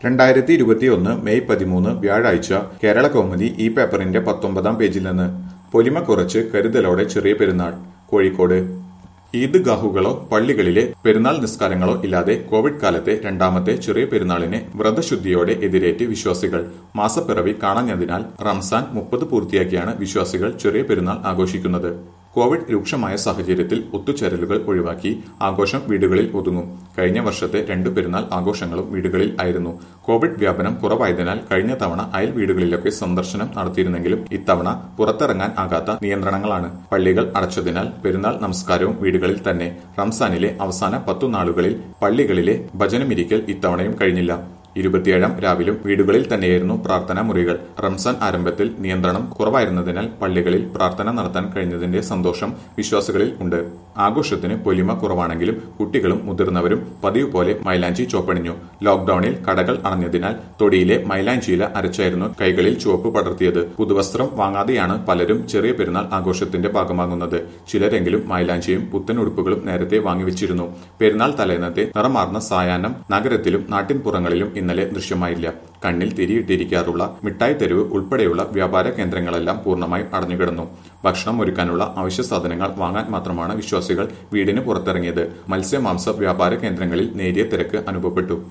2021 May 13 വ്യാഴാഴ്ച കേരള കൗമുദി ഈ പേപ്പറിന്റെ 19-ാം പേജിൽ നിന്ന് പൊലിമ കുറച്ച് കരുതലോടെ ചെറിയ പെരുന്നാൾ കോഴിക്കോട് ഈദ്ഗാഹുകളോ പള്ളികളിലെ പെരുന്നാൾ നിസ്കാരങ്ങളോ ഇല്ലാതെ കോവിഡ് കാലത്തെ രണ്ടാമത്തെ ചെറിയ പെരുന്നാളിനെ വ്രതശുദ്ധിയോടെ എതിരേറ്റ് വിശ്വാസികൾ മാസപ്പിറവി കാണാഞ്ഞതിനാൽ റംസാൻ 30 പൂർത്തിയാക്കിയാണ് വിശ്വാസികൾ ചെറിയ പെരുന്നാൾ ആഘോഷിക്കുന്നത്. കോവിഡ് രൂക്ഷമായ സാഹചര്യത്തിൽ ഒത്തുചേരലുകൾ ഒഴിവാക്കി ആഘോഷം വീടുകളിൽ ഒതുങ്ങും. കഴിഞ്ഞ വർഷത്തെ 2 പെരുന്നാൾ ആഘോഷങ്ങളും വീടുകളിൽ ആയിരുന്നു. കോവിഡ് വ്യാപനം കുറവായതിനാൽ കഴിഞ്ഞ തവണ അയൽ വീടുകളിലൊക്കെ സന്ദർശനം നടത്തിയിരുന്നെങ്കിലും ഇത്തവണ പുറത്തിറങ്ങാൻ ആകാത്ത നിയന്ത്രണങ്ങളാണ്. പള്ളികൾ അടച്ചതിനാൽ പെരുന്നാൾ നമസ്കാരവും വീടുകളിൽ തന്നെ. റംസാനിലെ അവസാന 10 നാളുകളിൽ പള്ളികളിലെ ഭജനമിരിക്കൽ ഇത്തവണയും കഴിഞ്ഞില്ല. 27-ാം രാവിലും വീടുകളിൽ തന്നെയായിരുന്നു പ്രാർത്ഥനാ മുറികൾ. റംസാൻ ആരംഭത്തിൽ നിയന്ത്രണം കുറവായിരുന്നതിനാൽ പള്ളികളിൽ പ്രാർത്ഥന നടത്താൻ കഴിഞ്ഞതിന്റെ സന്തോഷം വിശ്വാസികളിൽ ഉണ്ട്. ആഘോഷത്തിന് പൊലിമ കുറവാണെങ്കിലും കുട്ടികളും മുതിർന്നവരും പതിവ് പോലെ മൈലാഞ്ചി ചോപ്പണിഞ്ഞു. ലോക്ഡൌണിൽ കടകൾ അടഞ്ഞതിനാൽ തൊടിയിലെ മൈലാഞ്ചിയില അരച്ചായിരുന്നു കൈകളിൽ ചുവപ്പ് പടർത്തിയത്. പുതുവസ്ത്രം വാങ്ങാതെയാണ് പലരും ചെറിയ പെരുന്നാൾ ആഘോഷത്തിന്റെ ഭാഗമാകുന്നത്. ചിലരെങ്കിലും മൈലാഞ്ചിയും പുത്തൻ ഉടുപ്പുകളും നേരത്തെ വാങ്ങിവെച്ചിരുന്നു. പെരുന്നാൾ തലേന്നത്തെ നിറമാർന്ന സായാഹ്നം നഗരത്തിലും നാട്ടിൻപുറങ്ങളിലും ഇന്നലെ ദൃശ്യമായില്ല. കണ്ണിൽ തിരിയിട്ടിരിക്കാറുള്ള മിഠായി തെരുവ് ഉൾപ്പെടെയുള്ള വ്യാപാര കേന്ദ്രങ്ങളെല്ലാം പൂർണ്ണമായും അടഞ്ഞുകിടന്നു. ഭക്ഷണം ഒരുക്കാനുള്ള അവശ്യ സാധനങ്ങൾ വാങ്ങാൻ മാത്രമാണ് വിശ്വാസികൾ വീടിന് പുറത്തിറങ്ങിയത്. മത്സ്യമാംസ വ്യാപാര കേന്ദ്രങ്ങളിൽ നേരിയ തിരക്ക് അനുഭവപ്പെട്ടു.